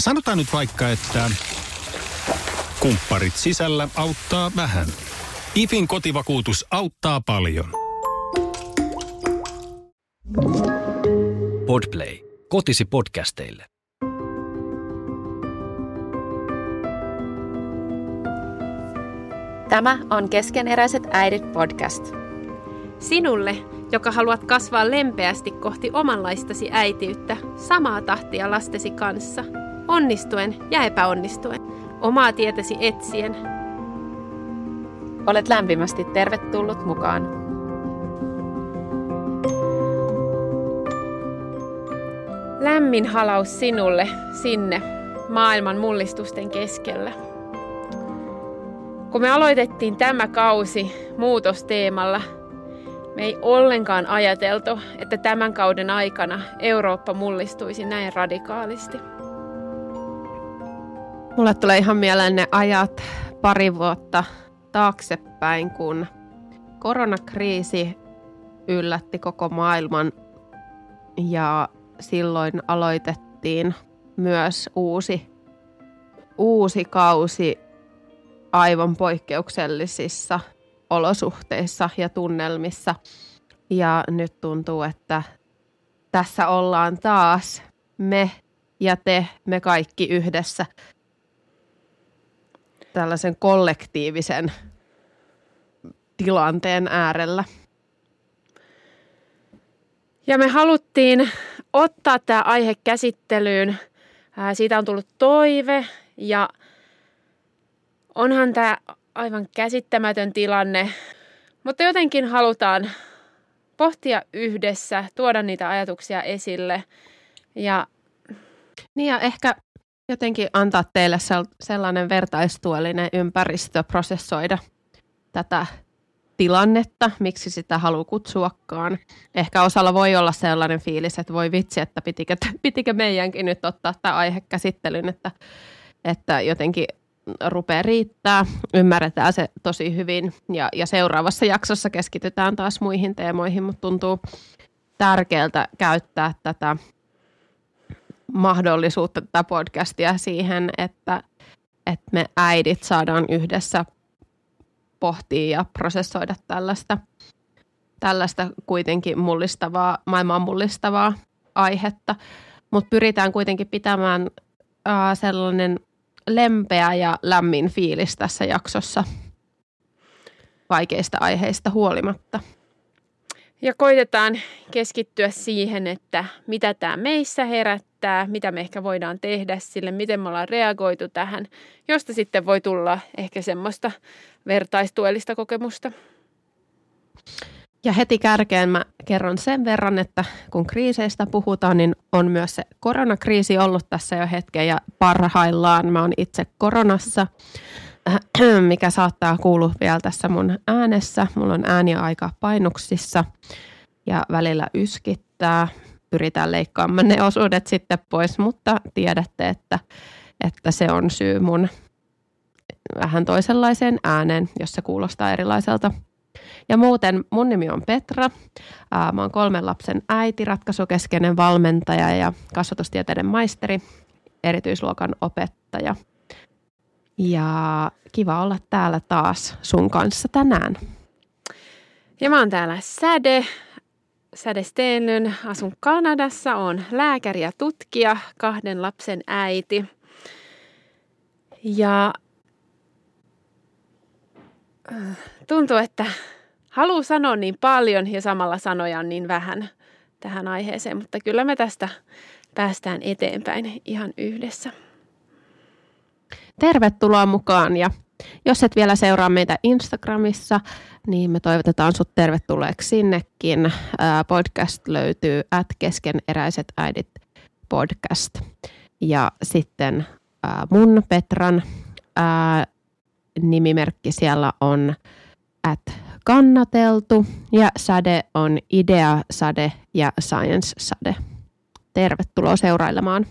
Sanotaan nyt vaikka, että kumpparit sisällä auttaa vähän. IFin kotivakuutus auttaa paljon. Podplay. Kotisi podcasteille. Tämä on Keskeneräiset äidit podcast. Sinulle, joka haluat kasvaa lempeästi kohti omanlaistasi äitiyttä, samaa tahtia lastesi kanssa, onnistuen ja epäonnistuen, omaa tietäsi etsien. Olet lämpimästi tervetullut mukaan. Lämmin halaus sinulle sinne maailman mullistusten keskellä. Kun me aloitettiin tämä kausi muutosteemalla, me ei ollenkaan ajateltu, että tämän kauden aikana Eurooppa mullistuisi näin radikaalisti. Mulle tulee ihan mieleen ne ajat pari vuotta taaksepäin, kun koronakriisi yllätti koko maailman ja silloin aloitettiin myös uusi kausi aivan poikkeuksellisissa olosuhteissa ja tunnelmissa. Ja nyt tuntuu, että tässä ollaan taas me ja te, me kaikki yhdessä tällaisen kollektiivisen tilanteen äärellä. Ja me haluttiin ottaa tämä aihe käsittelyyn. Siitä on tullut toive ja onhan tämä aivan käsittämätön tilanne, mutta jotenkin halutaan pohtia yhdessä, tuoda niitä ajatuksia esille. Niin ja ehkä jotenkin antaa teille sellainen vertaistuellinen ympäristö prosessoida tätä tilannetta, miksi sitä haluaa kutsuakaan. Ehkä osalla voi olla sellainen fiilis, että voi vitsi, että pitikö meidänkin nyt ottaa tämä aihe käsittelyyn, että jotenkin rupeaa riittää, ymmärretään se tosi hyvin ja seuraavassa jaksossa keskitytään taas muihin teemoihin, mutta tuntuu tärkeältä käyttää tätä mahdollisuutta, tätä podcastia siihen, että me äidit saadaan yhdessä pohtia ja prosessoida tällaista kuitenkin maailman mullistavaa aihetta, mutta pyritään kuitenkin pitämään sellainen lempeä ja lämmin fiilis tässä jaksossa vaikeista aiheista huolimatta. Ja koitetaan keskittyä siihen, että mitä tämä meissä herättää, mitä me ehkä voidaan tehdä sille, miten me ollaan reagoitu tähän, josta sitten voi tulla ehkä semmoista vertaistuellista kokemusta. Ja heti kärkeen mä kerron sen verran, että kun kriiseistä puhutaan, niin on myös se koronakriisi ollut tässä jo hetken ja parhaillaan mä oon itse koronassa, mikä saattaa kuulua vielä tässä mun äänessä. Mulla on ääni aika painuksissa ja välillä yskittää. Pyritään leikkaamaan ne osuudet sitten pois, mutta tiedätte, että se on syy mun vähän toisenlaiseen ääneen, jos se kuulostaa erilaiselta. Ja muuten mun nimi on Petra. Mä oon 3 lapsen äiti, ratkaisukeskeinen valmentaja ja kasvatustieteiden maisteri, erityisluokan opettaja. Ja kiva olla täällä taas sun kanssa tänään. Ja mä oon täällä Säde Stenlund, asun Kanadassa, oon lääkäri ja tutkija, 2 lapsen äiti. Ja tuntuu, että haluaa sanoa niin paljon ja samalla sanoja on niin vähän tähän aiheeseen, mutta kyllä me tästä päästään eteenpäin ihan yhdessä. Tervetuloa mukaan ja jos et vielä seuraa meitä Instagramissa, niin me toivotetaan sut tervetulleeksi sinnekin. Podcast löytyy @keskeneräiset äidit podcast ja sitten mun Petran nimimerkki siellä on @kannateltu ja Säde on Idea Sade ja Science Sade. Tervetuloa seurailemaan.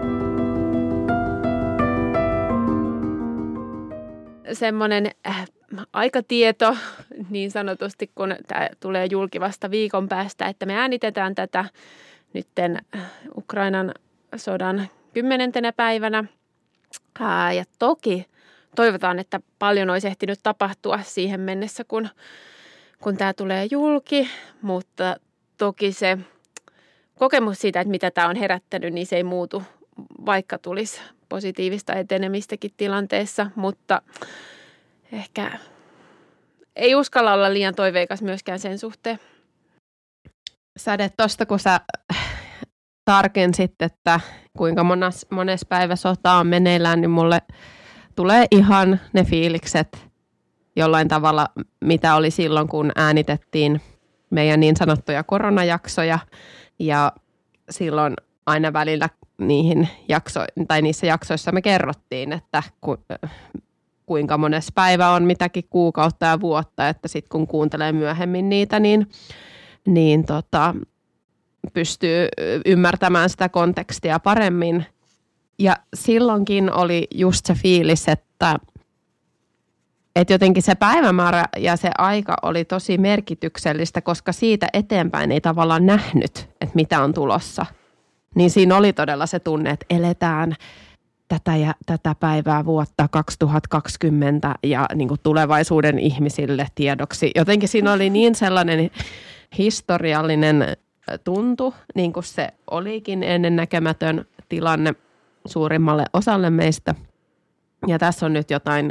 Semmoinen aikatieto niin sanotusti, kun tämä tulee julki vasta viikon päästä, että me äänitetään tätä nytten Ukrainan sodan 10. päivänä. Ja toki toivotaan, että paljon olisi ehtinyt tapahtua siihen mennessä, kun tämä tulee julki, mutta toki se kokemus siitä, että mitä tämä on herättänyt, niin se ei muutu, vaikka tulisi positiivista etenemistäkin tilanteessa, mutta ehkä ei uskalla olla liian toiveikas myöskään sen suhteen. Säde, tuosta kun sä tarkensit, että kuinka mones päivä sota on meneillään, niin mulle tulee ihan ne fiilikset jollain tavalla, mitä oli silloin, kun äänitettiin meidän niin sanottuja koronajaksoja. Ja silloin aina välillä niissä jaksoissa me kerrottiin, että kuinka mones päivä on mitäkin kuukautta ja vuotta, että sitten kun kuuntelee myöhemmin niitä, niin pystyy ymmärtämään sitä kontekstia paremmin. Ja silloinkin oli just se fiilis, että jotenkin se päivämäärä ja se aika oli tosi merkityksellistä, koska siitä eteenpäin ei tavallaan nähnyt, että mitä on tulossa. Niin siinä oli todella se tunne, että eletään tätä päivää vuotta 2020 ja niin kuin tulevaisuuden ihmisille tiedoksi. Jotenkin siinä oli niin sellainen historiallinen tuntu, niin kuin se olikin ennennäkemätön tilanne suurimmalle osalle meistä. Ja tässä on nyt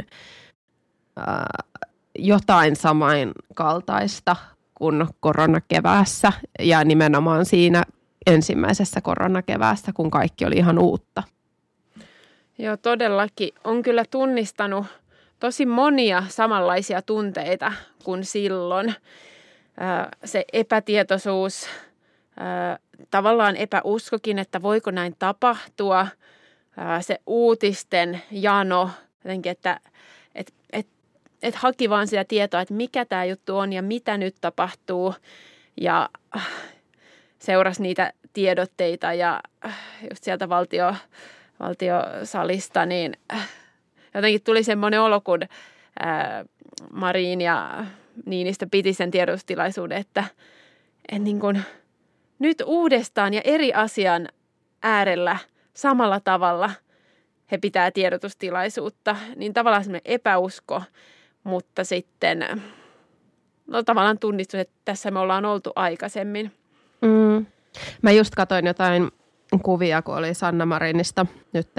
jotain samankaltaista kuin koronakeväässä ja nimenomaan siinä ensimmäisessä koronakeväässä, kun kaikki oli ihan uutta. Joo, todellakin. On kyllä tunnistanut tosi monia samanlaisia tunteita kuin silloin. Se epätietoisuus, tavallaan epäuskokin, että voiko näin tapahtua. Se uutisten jano, jotenkin, että haki vaan sitä tietoa, että mikä tämä juttu on ja mitä nyt tapahtuu. Ja seurasi niitä tiedotteita ja just sieltä valtiosalista, niin jotenkin tuli semmoinen olo, kun Marin ja Niinistö piti sen tiedotustilaisuuden, että niin kuin nyt uudestaan ja eri asian äärellä samalla tavalla he pitää tiedotustilaisuutta, niin tavallaan semmoinen epäusko, mutta sitten tavallaan tunnistus, että tässä me ollaan oltu aikaisemmin. Mä just katsoin jotain kuvia, kun oli Sanna Marinista nyt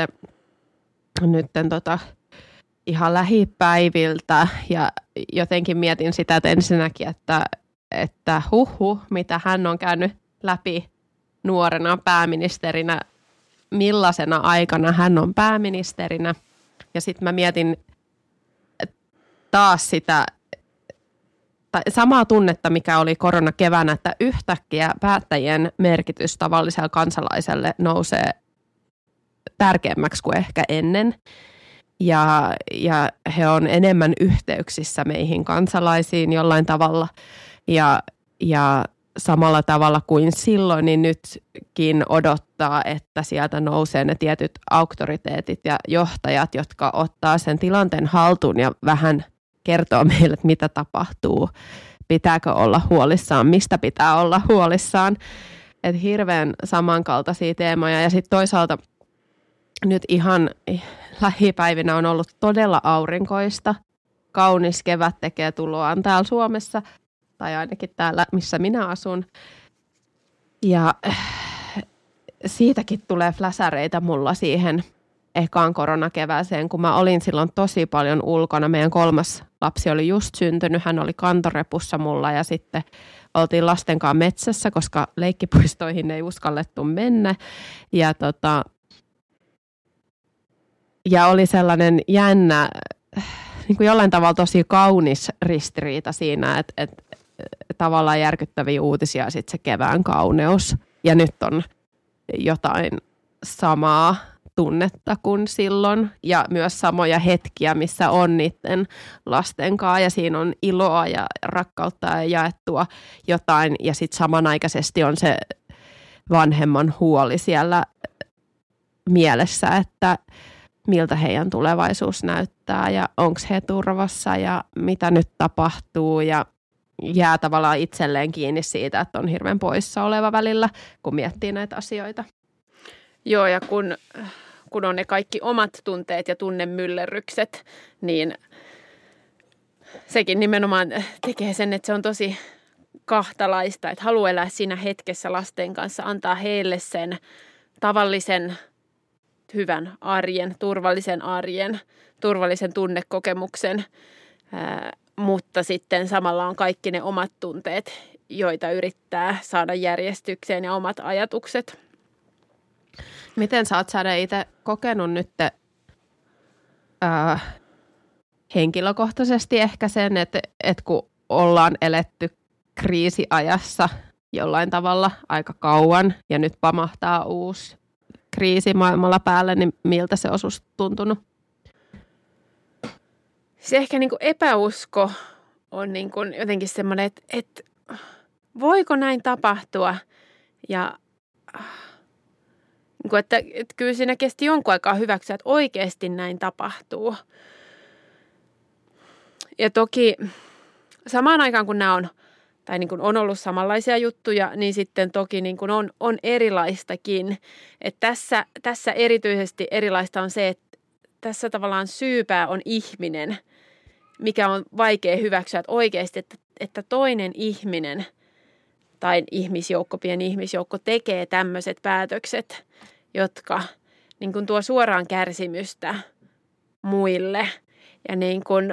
ihan lähipäiviltä ja jotenkin mietin sitä, että ensinnäkin, että mitä hän on käynyt läpi nuorena pääministerinä, millaisena aikana hän on pääministerinä. Ja sitten mä mietin taas sitä samaa tunnetta, mikä oli koronakeväänä, että yhtäkkiä päättäjien merkitys tavalliselle kansalaiselle nousee tärkeämmäksi kuin ehkä ennen. Ja he on enemmän yhteyksissä meihin kansalaisiin jollain tavalla. Ja samalla tavalla kuin silloin, niin nytkin odottaa, että sieltä nousee ne tietyt auktoriteetit ja johtajat, jotka ottaa sen tilanteen haltuun ja vähän kertoo meille, että mitä tapahtuu, pitääkö olla huolissaan, mistä pitää olla huolissaan. Että hirveän samankaltaisia teemoja. Ja sitten toisaalta nyt ihan lähipäivinä on ollut todella aurinkoista. Kaunis kevät tekee tuloaan täällä Suomessa, tai ainakin täällä, missä minä asun. Ja siitäkin tulee fläsäreitä mulla siihen ekaan koronakevääseen, kun mä olin silloin tosi paljon ulkona. Meidän 3. lapsi oli just syntynyt, hän oli kantorepussa mulla ja sitten oltiin lasten kanssa metsässä, koska leikkipuistoihin ei uskallettu mennä. Ja oli sellainen jännä, niin kuin jollain tavalla tosi kaunis ristiriita siinä, että tavallaan järkyttäviä uutisia ja sitten se kevään kauneus. Ja nyt on jotain samaa tunnetta kuin silloin ja myös samoja hetkiä, missä on niiden lasten kanssa ja siinä on iloa ja rakkautta ja jaettua jotain ja sitten samanaikaisesti on se vanhemman huoli siellä mielessä, että miltä heidän tulevaisuus näyttää ja onko he turvassa ja mitä nyt tapahtuu ja jää tavallaan itselleen kiinni siitä, että on hirveän poissa oleva välillä, kun miettii näitä asioita. Joo, ja kun on ne kaikki omat tunteet ja tunnemyllerrykset, niin sekin nimenomaan tekee sen, että se on tosi kahtalaista, että haluaa elää siinä hetkessä lasten kanssa, antaa heille sen tavallisen hyvän arjen, turvallisen tunnekokemuksen, mutta sitten samalla on kaikki ne omat tunteet, joita yrittää saada järjestykseen ja omat ajatukset. Miten sä oot saada itse kokenut nyt henkilökohtaisesti ehkä sen, että kun ollaan eletty kriisiajassa jollain tavalla aika kauan ja nyt pamahtaa uusi kriisi maailmalla päälle, niin miltä se on susta tuntunut? Se ehkä niin kuin epäusko on niin kuin jotenkin semmoinen, että voiko näin tapahtua ja niin kuin, että kyllä siinä kesti jonkun aikaa hyväksyä, että oikeasti näin tapahtuu. Ja toki samaan aikaan kun nämä on, tai niin kuin on ollut samanlaisia juttuja, niin sitten toki niin kuin on erilaistakin. Että tässä erityisesti erilaista on se, että tässä tavallaan syypää on ihminen, mikä on vaikea hyväksyä, että oikeasti, että toinen ihminen tai pieni ihmisjoukko tekee tämmöiset päätökset, jotka niin kuin tuo suoraan kärsimystä muille ja niin kuin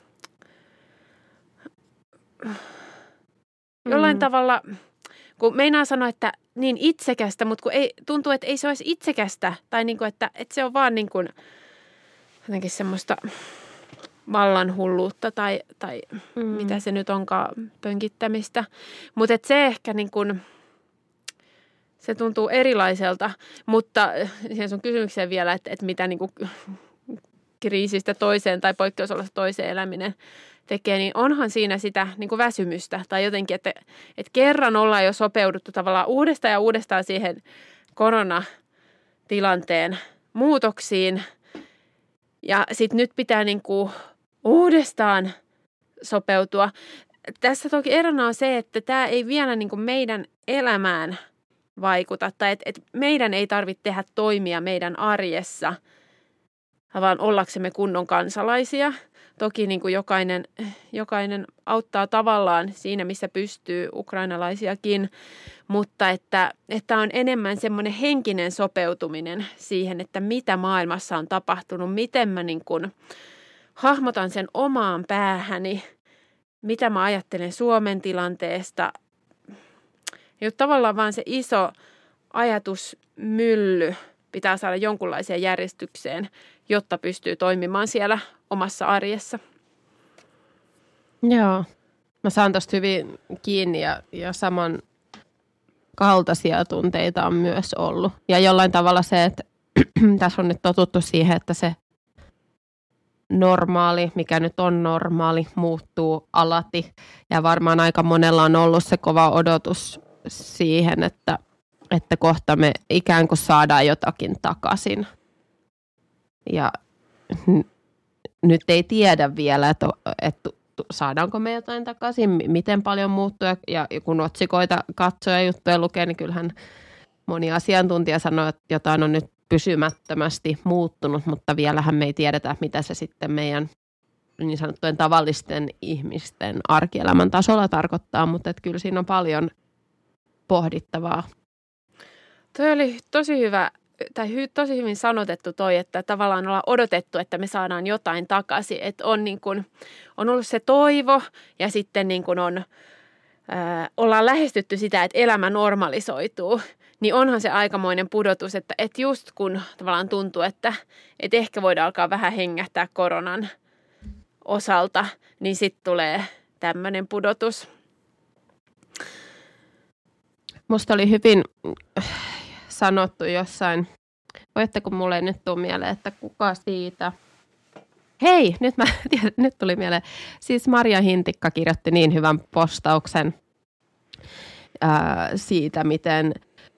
jollain tavalla, kun meinaa sanoa, että niin itsekästä, mutta kun tuntuu, että ei se olisi itsekästä tai niin kuin, että se on vaan niin kuin jotenkin semmoista vallanhulluutta tai mitä se nyt onkaan, pönkittämistä. Mutta se ehkä niin kuin, se tuntuu erilaiselta, mutta siihen sun kysymykseen vielä, että mitä niin kuin kriisistä toiseen tai poikkeusolosta toiseen eläminen tekee, niin onhan siinä sitä niin kuin väsymystä tai jotenkin, että kerran ollaan jo sopeuduttu tavallaan uudestaan ja uudestaan siihen koronatilanteen muutoksiin ja sitten nyt pitää niin kuin uudestaan sopeutua. Tässä toki erona on se, että tämä ei vielä niin kuin meidän elämään vaikuta tai että meidän ei tarvitse tehdä toimia meidän arjessa, vaan ollaksemme kunnon kansalaisia. Toki niin kuin jokainen auttaa tavallaan siinä, missä pystyy, ukrainalaisiakin, mutta että on enemmän semmoinen henkinen sopeutuminen siihen, että mitä maailmassa on tapahtunut, miten mä niin kuin hahmotan sen omaan päähäni, mitä mä ajattelen Suomen tilanteesta. Ja tavallaan vaan se iso ajatusmylly pitää saada jonkunlaiseen järjestykseen, jotta pystyy toimimaan siellä omassa arjessa. Joo, mä saan tosta hyvin kiinni ja saman kaltaisia tunteita on myös ollut. Ja jollain tavalla se, että tässä on nyt totuttu siihen, että se normaali, mikä nyt on normaali, muuttuu alati. Ja varmaan aika monella on ollut se kova odotus siihen, että kohta me ikään kuin saadaan jotakin takaisin. Ja nyt ei tiedä vielä, että saadaanko me jotain takaisin, miten paljon muuttuu. Ja kun otsikoita katsoo ja juttuja lukee, niin kyllähän moni asiantuntija sanoo, että jotain on nyt pysymättömästi muuttunut, mutta vielähän me ei tiedetä, mitä se sitten meidän niin sanottujen tavallisten ihmisten arkielämän tasolla tarkoittaa, mutta että kyllä siinä on paljon pohdittavaa. Toi oli tosi hyvä, tai tosi hyvin sanotettu toi, että tavallaan ollaan odotettu, että me saadaan jotain takaisin. Että on, niin kun, on ollut se toivo ja sitten niin kun ollaan lähestytty sitä, että elämä normalisoituu. Niin onhan se aikamoinen pudotus, että just kun tavallaan tuntuu, että ehkä voidaan alkaa vähän hengähtää koronan osalta, niin sitten tulee tämmöinen pudotus. Musta oli hyvin sanottu jossain, voitteko mulle ei nyt tule mieleen, että kuka siitä. Hei, nyt tuli mieleen. Siis Marja Hintikka kirjoitti niin hyvän postauksen siitä, miten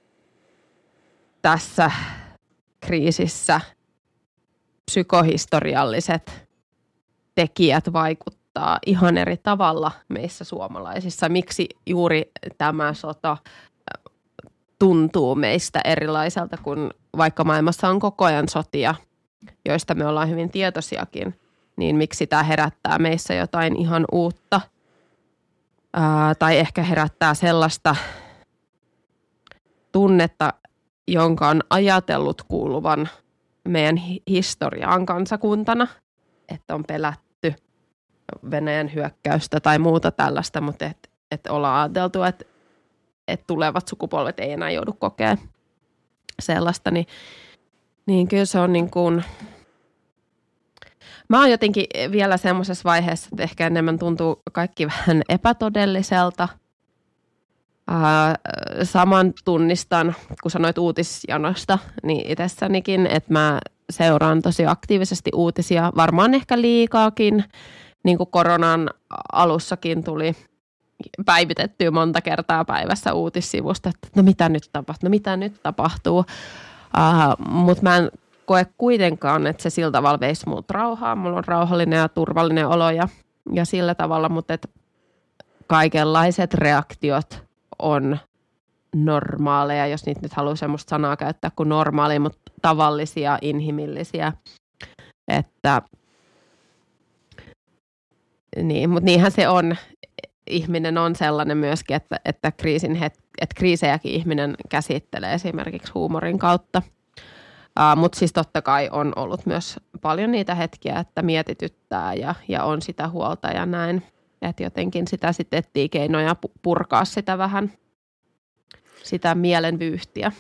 tässä kriisissä psykohistorialliset tekijät vaikuttaa ihan eri tavalla meissä suomalaisissa. Miksi juuri tämä sota tuntuu meistä erilaiselta, kun vaikka maailmassa on koko ajan sotia, joista me ollaan hyvin tietoisiakin, niin miksi tämä herättää meissä jotain ihan uutta tai ehkä herättää sellaista tunnetta, jonka on ajatellut kuuluvan meidän historiaan kansakuntana, että on pelätty Venäjän hyökkäystä tai muuta tällaista, mutta että ollaan ajateltu, että tulevat sukupolvet ei enää joudu kokemaan sellaista, niin kyllä se on niin kuin, mä oon jotenkin vielä semmoisessa vaiheessa, että ehkä enemmän tuntuu kaikki vähän epätodelliselta. Saman tunnistan, kun sanoit uutisjanosta, niin itsessänikin, että mä seuraan tosi aktiivisesti uutisia, varmaan ehkä liikaakin, niin kuin koronan alussakin tuli päivitettyä monta kertaa päivässä uutissivusta, että no mitä nyt tapahtuu. Mutta mä en koe kuitenkaan, että se sillä tavalla veisi multa rauhaa. Mulla on rauhallinen ja turvallinen olo ja sillä tavalla, mutta että kaikenlaiset reaktiot on normaaleja, jos niitä nyt haluaa semmoista sanaa käyttää kuin normaali, mutta tavallisia, inhimillisiä. Että niin, mutta niinhän se on. Ihminen on sellainen myöskin, että kriisejäkin ihminen käsittelee esimerkiksi huumorin kautta. Mutta siis totta kai on ollut myös paljon niitä hetkiä, että mietityttää ja on sitä huolta ja näin. Että jotenkin sitä sitten etsii keinoja purkaa sitä vähän, sitä mielenvyyhtiä.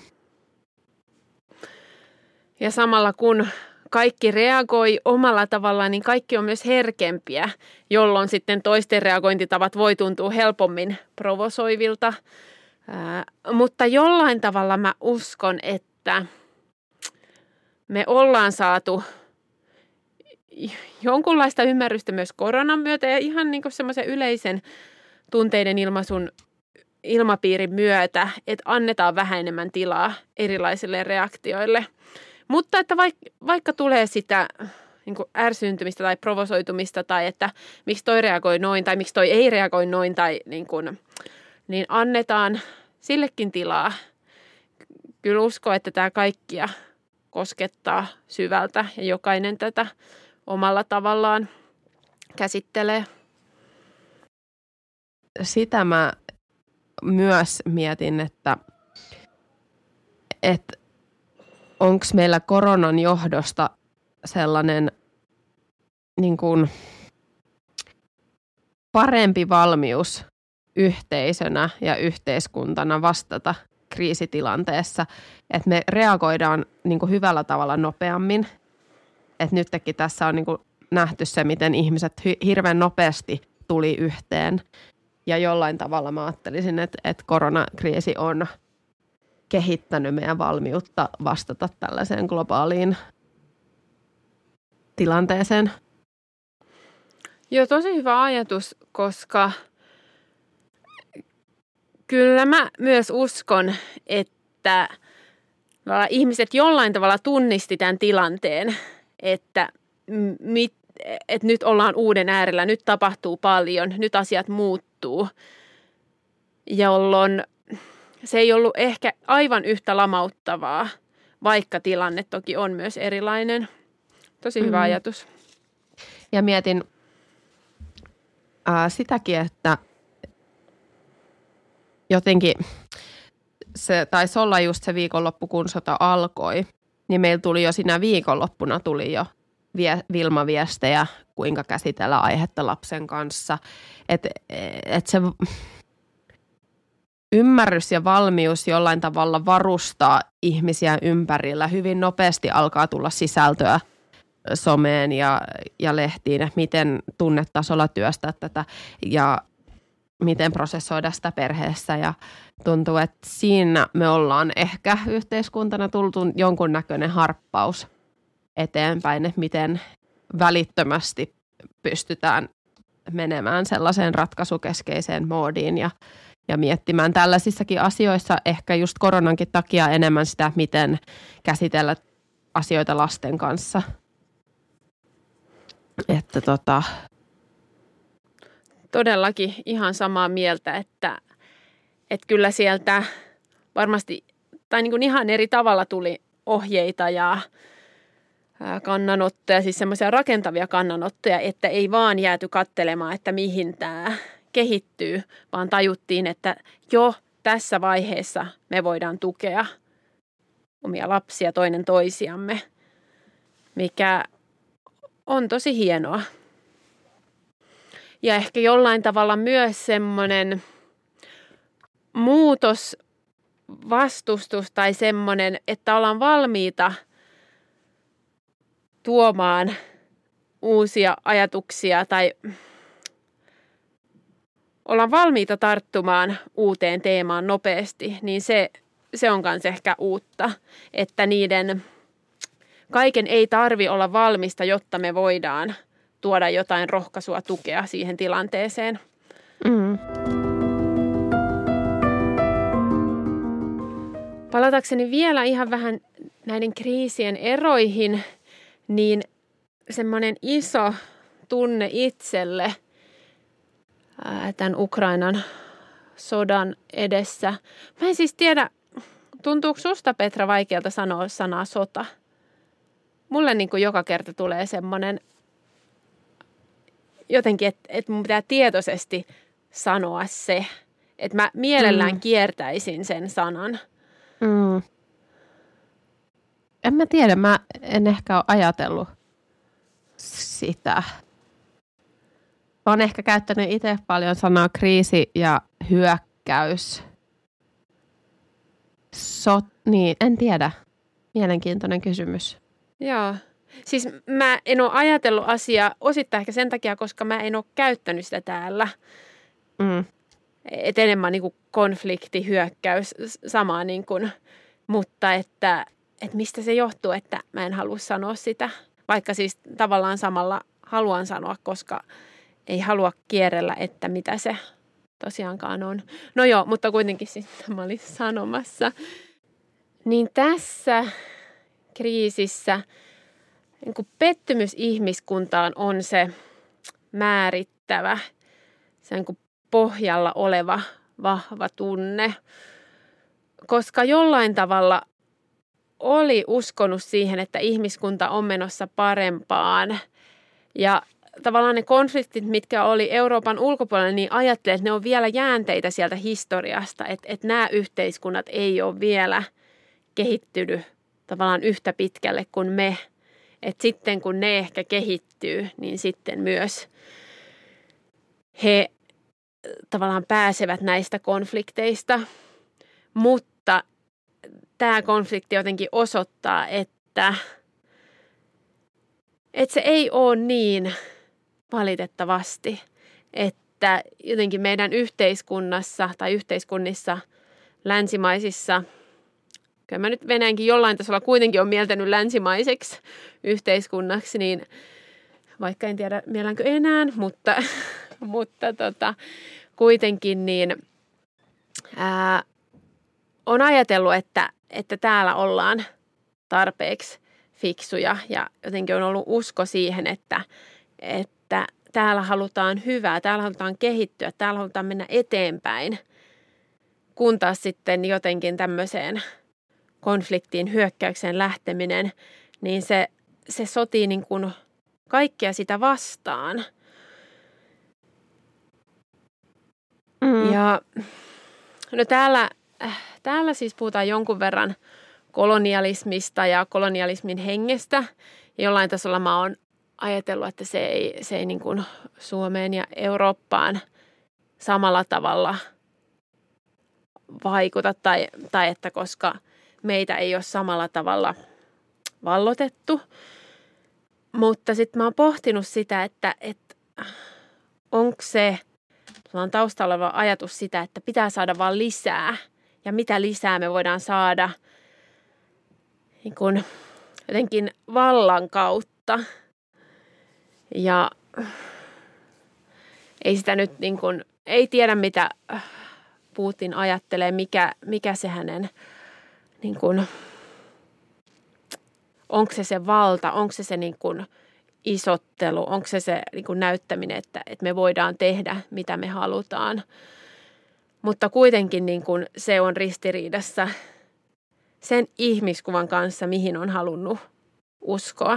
Ja samalla kun kaikki reagoi omalla tavallaan, niin kaikki on myös herkempiä, jolloin sitten toisten reagointitavat voi tuntua helpommin provosoivilta. Mutta jollain tavalla mä uskon, että me ollaan saatu jonkunlaista ymmärrystä myös koronan myötä ja ihan niin kuin semmoisen yleisen tunteiden ilmaisun ilmapiirin myötä, että annetaan vähän enemmän tilaa erilaisille reaktioille. Mutta että vaikka tulee sitä niin kuin ärsyyntymistä tai provosoitumista tai että miksi toi reagoi noin tai miksi toi ei reagoi noin tai niin annetaan sillekin tilaa. Kyllä uskon, että tämä kaikkia koskettaa syvältä ja jokainen tätä omalla tavallaan käsittelee. Sitä mä myös mietin, että onko meillä koronan johdosta sellainen niin kuin parempi valmius yhteisönä ja yhteiskuntana vastata kriisitilanteessa, että me reagoidaan niin kuin hyvällä tavalla nopeammin. Että nytkin tässä on niin kuin nähty se, miten ihmiset hirveän nopeasti tuli yhteen. Ja jollain tavalla mä ajattelisin, että koronakriisi on kehittänyt meidän valmiutta vastata tällaiseen globaaliin tilanteeseen. Joo, tosi hyvä ajatus, koska kyllä mä myös uskon, että ihmiset jollain tavalla tunnisti tämän tilanteen, että nyt ollaan uuden äärellä, nyt tapahtuu paljon, nyt asiat muuttuu, jolloin se ei ollut ehkä aivan yhtä lamauttavaa, vaikka tilanne toki on myös erilainen. Tosi hyvä ajatus. Ja mietin sitäkin, että jotenkin se taisi olla just se viikonloppu, kun sota alkoi, niin meillä tuli jo siinä viikonloppuna Vilma-viestejä, kuinka käsitellä aihetta lapsen kanssa. Että se ymmärrys ja valmius jollain tavalla varustaa ihmisiä ympärillä. Hyvin nopeasti alkaa tulla sisältöä someen ja lehtiin, että miten tunnetasolla työstää tätä ja miten prosessoida sitä perheessä. Ja tuntuu, että siinä me ollaan ehkä yhteiskuntana tultu jonkunnäköinen harppaus eteenpäin, että miten välittömästi pystytään menemään sellaiseen ratkaisukeskeiseen moodiin ja miettimään tällaisissakin asioissa ehkä just koronankin takia enemmän sitä, miten käsitellä asioita lasten kanssa. Että Todellakin ihan samaa mieltä, että kyllä sieltä varmasti tai niin kuin ihan eri tavalla tuli ohjeita ja kannanottoja, siis semmoisia rakentavia kannanottoja, että ei vaan jääty katselemaan, että mihin tämä kehittyy, vaan tajuttiin, että jo tässä vaiheessa me voidaan tukea omia lapsia toinen toisiamme, mikä on tosi hienoa. Ja ehkä jollain tavalla myös semmoinen muutos, vastustus tai semmoinen, että ollaan valmiita tuomaan uusia ajatuksia tai ollaan valmiita tarttumaan uuteen teemaan nopeasti, niin se on myös ehkä uutta, että niiden kaiken ei tarvi olla valmista, jotta me voidaan tuoda jotain rohkaisua, tukea siihen tilanteeseen. Mm. Palatakseni vielä ihan vähän näiden kriisien eroihin, niin semmoinen iso tunne itselle tämän Ukrainan sodan edessä. Mä en siis tiedä, tuntuuko susta, Petra, vaikealta sanoa sanaa sota? Mulle niin kuin joka kerta tulee semmoinen jotenkin, että mun pitää tietoisesti sanoa se, että mä mielellään kiertäisin sen sanan. Mm. En mä tiedä, mä en ehkä ole ajatellut sitä. Mä oon ehkä käyttänyt itse paljon sanaa kriisi ja hyökkäys. Niin, en tiedä. Mielenkiintoinen kysymys. Joo. Siis mä en ole ajatellut asiaa osittain ehkä sen takia, koska mä en ole käyttänyt sitä täällä. Mm. Et enemmän niin kuin konflikti, hyökkäys, samaa niin kuin, mutta että mistä se johtuu, että mä en halua sanoa sitä. Vaikka siis tavallaan samalla haluan sanoa, koska ei halua kierrellä, että mitä se tosiaankaan on. No joo, mutta kuitenkin siis mä olin sanomassa. Niin tässä kriisissä niin kuin pettymys ihmiskuntaan on se määrittävä, se niin kuin pohjalla oleva vahva tunne, koska jollain tavalla oli uskonut siihen, että ihmiskunta on menossa parempaan ja tavallaan ne konfliktit, mitkä oli Euroopan ulkopuolella, niin ajattelin, että ne on vielä jäänteitä sieltä historiasta, että nämä yhteiskunnat ei ole vielä kehittynyt tavallaan yhtä pitkälle kuin me. Että sitten kun ne ehkä kehittyy, niin sitten myös he tavallaan pääsevät näistä konflikteista. Mutta tämä konflikti jotenkin osoittaa, että se ei ole niin valitettavasti, että jotenkin meidän yhteiskunnassa tai yhteiskunnissa länsimaisissa, kyllä mä nyt Venäjänkin jollain tasolla kuitenkin on mieltänyt länsimaiseksi yhteiskunnaksi, niin vaikka en tiedä mielänkö enää, mutta kuitenkin niin on ajatellut, että täällä ollaan tarpeeksi fiksuja ja jotenkin on ollut usko siihen, että täällä halutaan hyvää, täällä halutaan kehittyä, täällä halutaan mennä eteenpäin, kun taas sitten jotenkin tämmöiseen konfliktiin, hyökkäykseen lähteminen, niin se sotii niin kuin kaikkea sitä vastaan. Mm. Ja no täällä siis puhutaan jonkun verran kolonialismista ja kolonialismin hengestä. Ja jollain tasolla mä oon ajatellut, että se ei niin kuin Suomeen ja Eurooppaan samalla tavalla vaikuta tai että koska meitä ei ole samalla tavalla vallotettu. Mutta sitten mä oon pohtinut sitä, että onko se taustalla oleva ajatus sitä, että pitää saada vaan lisää. Ja mitä lisää me voidaan saada niin kuin jotenkin vallan kautta. Ja ei sitä nyt niin kuin, ei tiedä mitä Putin ajattelee, mikä se hänen, niin kuin, onko se valta, onko se niin kuin isottelu, onko se niin kuin näyttäminen, että me voidaan tehdä mitä me halutaan. Mutta kuitenkin niin kuin se on ristiriidassa sen ihmiskuvan kanssa, mihin on halunnut uskoa.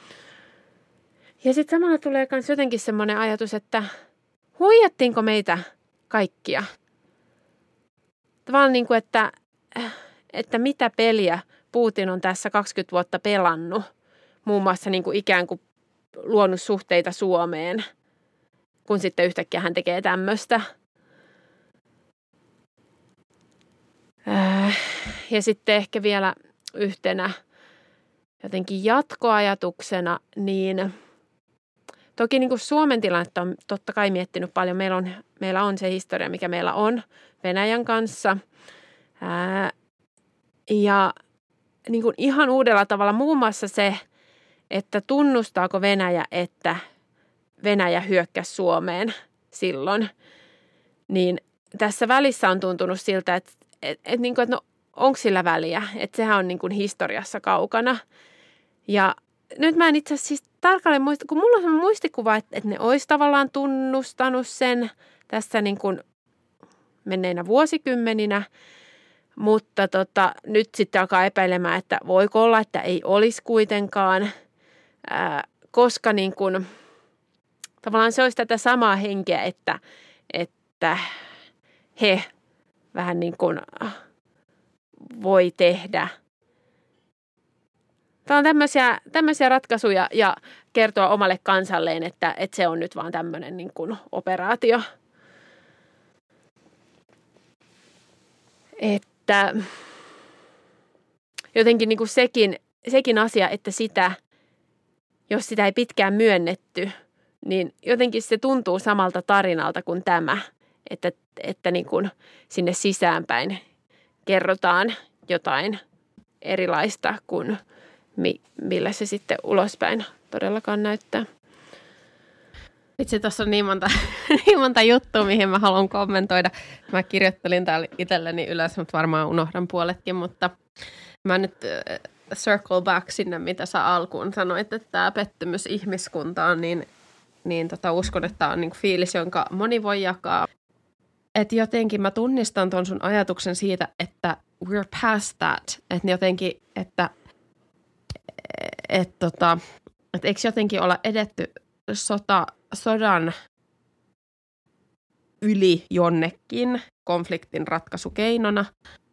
Ja sitten samalla tulee myös jotenkin semmoinen ajatus, että huijattiinko meitä kaikkia? Tavallaan niin kuin, että mitä peliä Putin on tässä 20 vuotta pelannut, muun muassa niin kuin ikään kuin luonut suhteita Suomeen, kun sitten yhtäkkiä hän tekee tämmöistä. Ja sitten ehkä vielä yhtenä jotenkin jatkoajatuksena, niin toki niin kuin Suomen tilannetta on totta kai miettinyt paljon. Meillä on se historia, mikä meillä on Venäjän kanssa. Ja niin kuin ihan uudella tavalla muun muassa se, että tunnustaako Venäjä, että Venäjä hyökkäsi Suomeen silloin. Niin tässä välissä on tuntunut siltä, että no, onko sillä väliä, että sehän on niin kuin historiassa kaukana. Ja nyt mä en itse asiassa siis tarkalleen muista, kun mulla on sellainen muistikuva, että ne olisi tavallaan tunnustanut sen tässä niin kuin menneinä vuosikymmeninä, mutta nyt sitten alkaa epäilemään, että voiko olla, että ei olisi kuitenkaan, koska niin kuin, tavallaan se olisi tätä samaa henkeä, että he vähän niin kuin voi tehdä. Tämä on tämmöisiä ratkaisuja ja kertoa omalle kansalleen, että se on nyt vaan tämmöinen niin kuin operaatio. Että jotenkin niin kuin sekin asia, että jos sitä ei pitkään myönnetty, niin jotenkin se tuntuu samalta tarinalta kuin tämä, että niin kuin sinne sisäänpäin kerrotaan jotain erilaista kuin millä se sitten ulospäin todellakaan näyttää. Itse tässä on niin monta juttua, mihin mä haluan kommentoida. Mä kirjoittelin täällä itselleni ylös, mutta varmaan unohdan puoletkin, mutta mä nyt circle back sinne, mitä sä alkuun sanoit, että tämä pettymys ihmiskuntaan, niin uskon, että tämä on niin fiilis, jonka moni voi jakaa. Että jotenkin mä tunnistan ton sun ajatuksen siitä, että we're past that. Että jotenkin, että eikö jotenkin olla edetty sodan yli jonnekin konfliktin ratkaisukeinona.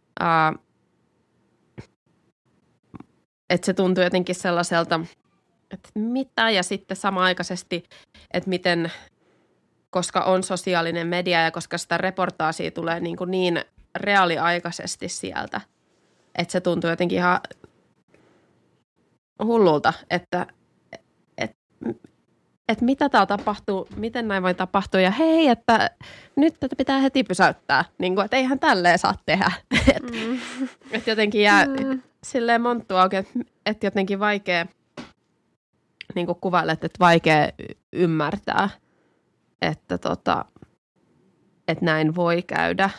Että se tuntuu jotenkin sellaiselta, että mitä, ja sitten samaaikaisesti, että miten, koska on sosiaalinen media ja koska sitä reportaasia tulee niin reaaliaikaisesti sieltä, että se tuntuu jotenkin ihan hullulta, että mitä täällä tapahtuu, miten näin voi tapahtua, ja hei, että nyt tätä pitää heti pysäyttää, niin kuin, että eihän tälleen saa tehdä. Että jotenkin jää silleen monttua oikein, että jotenkin vaikea, niin kuin kuvailet, että vaikea ymmärtää, että näin voi käydä.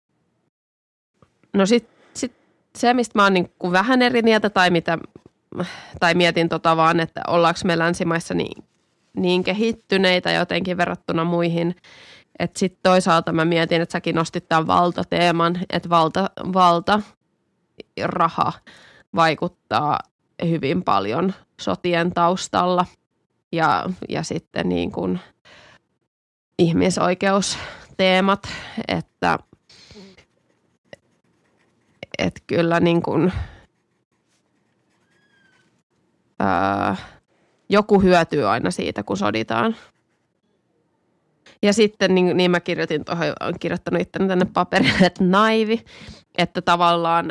No sit se, mistä mä oon niin kuin vähän eri mieltä, tai mietin vaan, että ollaanko me länsimaissa niin kehittyneitä jotenkin verrattuna muihin. Että sitten toisaalta mä mietin, että säkin nostit tämän valtateeman, että valta, raha vaikuttaa hyvin paljon sotien taustalla ja sitten niin kuin ihmisoikeusteemat, että kyllä niin kuin joku hyötyy aina siitä, kun soditaan. Ja sitten niin mä olen kirjoittanut itteni tänne paperille, että naivi, että tavallaan,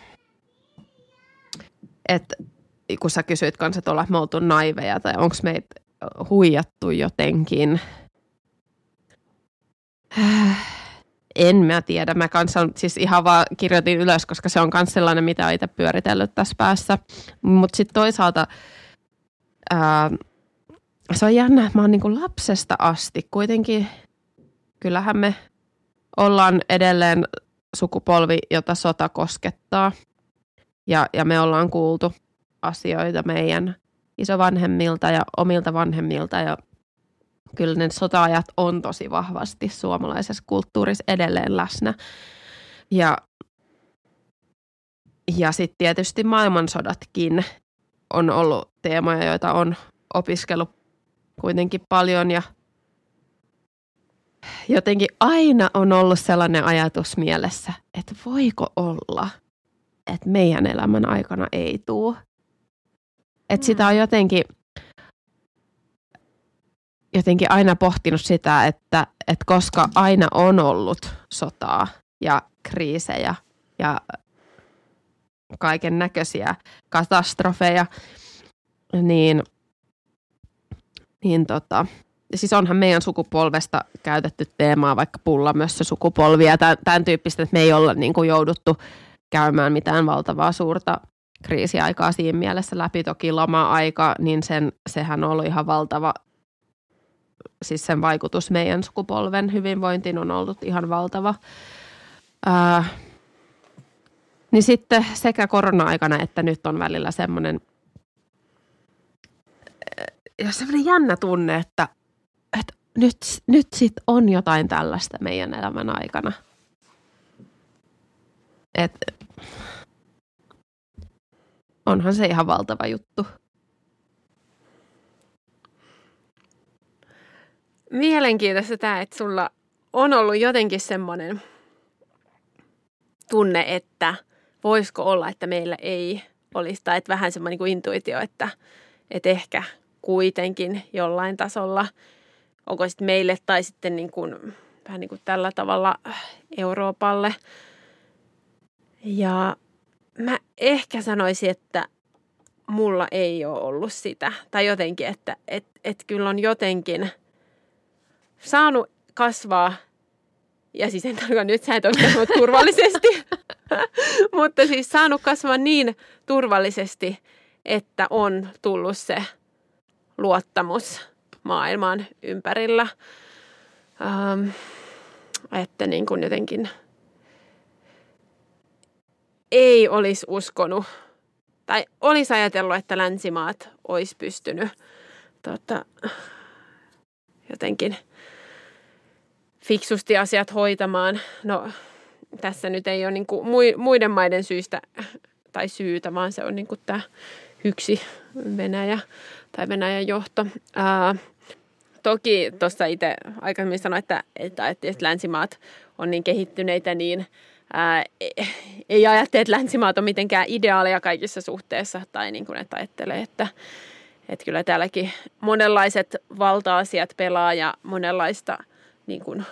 että kun sä kysyit kanssa, että ollaan me oltu naiveja tai onko meitä huijattu jotenkin. En mä tiedä. Mä kanssa siis ihan vaan kirjoitin ylös, koska se on myös sellainen, mitä olen itse pyöritellyt tässä päässä. Mutta sitten toisaalta se on jännä. Mä oon niin kuin lapsesta asti. Kuitenkin kyllähän me ollaan edelleen sukupolvi, jota sota koskettaa. Ja me ollaan kuultu asioita meidän isovanhemmilta ja omilta vanhemmilta. Ja kyllä ne sota-ajat on tosi vahvasti suomalaisessa kulttuurissa edelleen läsnä. Ja sitten tietysti maailmansodatkin on ollut teemoja, joita on opiskellut kuitenkin paljon ja jotenkin aina on ollut sellainen ajatus mielessä, että voiko olla, että meidän elämän aikana ei tule. Että sitä on jotenkin aina pohtinut sitä, että koska aina on ollut sotaa ja kriisejä ja kaiken näköisiä katastrofeja, niin siis onhan meidän sukupolvesta käytetty teemaa vaikka pullamössösukupolvi ja tämän tyyppistä, että me ei olla niin kuin jouduttu käymään mitään valtavaa suurta kriisiaikaa siinä mielessä läpi. Toki lama-aika, niin sehän on ollut ihan valtava, siis sen vaikutus meidän sukupolven hyvinvointiin on ollut ihan valtava. Niin sitten sekä korona-aikana että nyt on välillä semmoinen jännä tunne, että nyt sit on jotain tällaista meidän elämän aikana. Onhan se ihan valtava juttu. Mielenkiintoista tämä, että sulla on ollut jotenkin semmoinen tunne, että voisiko olla, että meillä ei olisi, tai että vähän semmoinen niin kuin intuitio, että ehkä kuitenkin jollain tasolla, onko sitten meille tai sitten niin kuin, vähän niin kuin tällä tavalla Euroopalle. Ja mä ehkä sanoisin, että mulla ei ole ollut sitä, tai jotenkin, että kyllä on jotenkin saanut kasvaa, ja siis en tarkoita nyt, sä et ole kasvanut turvallisesti, mutta siis saanut kasvaa niin turvallisesti, että on tullut se luottamus maailman ympärillä, että niin kuin jotenkin ei olisi uskonut tai olisi ajatellut, että länsimaat olisi pystynyt jotenkin fiksusti asiat hoitamaan. No tässä nyt ei ole niin kuin muiden maiden syystä tai syytä, vaan se on niin kuin tämä yksi Venäjä tai Venäjän johto. Toki tuossa itse aikaisemmin sanoin, että länsimaat on niin kehittyneitä, niin ei ajattele, että länsimaat on mitenkään ideaaleja kaikissa suhteissa, tai niin kuin, että ajattelee, että kyllä täälläkin monenlaiset valta-asiat pelaa ja monenlaista niin kuin,